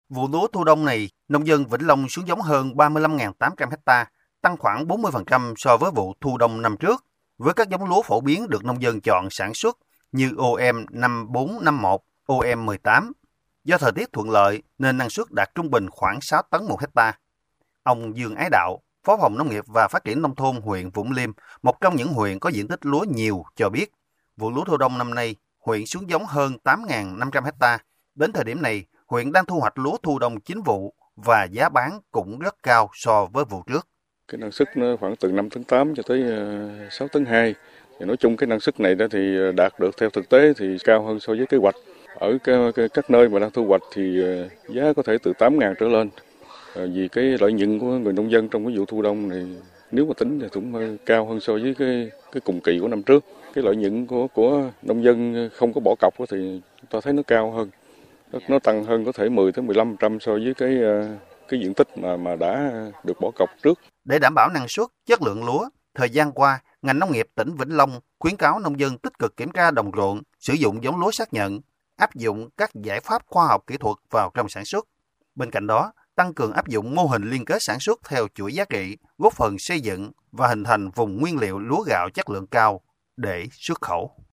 Vụ lúa thu đông này, nông dân Vĩnh Long xuống giống hơn 35.800 ha, tăng khoảng 40% so với vụ thu đông năm trước, với các giống lúa phổ biến được nông dân chọn sản xuất như OM 5451, OM 18. Do thời tiết thuận lợi nên năng suất đạt trung bình khoảng 6 tấn một ha. Ông Dương Ái Đạo, Phó phòng Nông nghiệp và Phát triển Nông thôn huyện Vũng Liêm, một trong những huyện có diện tích lúa nhiều, cho biết, vụ lúa thu đông năm nay, huyện xuống giống hơn 8.500 ha. Đến thời điểm này, huyện đang thu hoạch lúa thu đông chính vụ và giá bán cũng rất cao so với vụ trước. Cái năng suất nó khoảng từ 5 tấn 8 cho tới 6 tấn 2. Thì nói chung cái năng suất này đó thì đạt được theo thực tế thì cao hơn so với kế hoạch. Ở các nơi mà đang thu hoạch thì giá có thể từ 8.000 trở lên. Vì cái lợi nhuận của người nông dân trong cái vụ thu đông này nếu mà tính thì cũng cao hơn so với cái cùng kỳ của năm trước. Cái lợi nhuận của nông dân không có bỏ cọc thì ta thấy nó cao hơn. Nó tăng hơn có thể 10 tới 15% so với cái diện tích mà đã được bỏ cọc trước. Để đảm bảo năng suất, chất lượng lúa, thời gian qua, ngành nông nghiệp tỉnh Vĩnh Long khuyến cáo nông dân tích cực kiểm tra đồng ruộng, sử dụng giống lúa xác nhận, áp dụng các giải pháp khoa học kỹ thuật vào trong sản xuất. Bên cạnh đó, tăng cường áp dụng mô hình liên kết sản xuất theo chuỗi giá trị, góp phần xây dựng và hình thành vùng nguyên liệu lúa gạo chất lượng cao để xuất khẩu.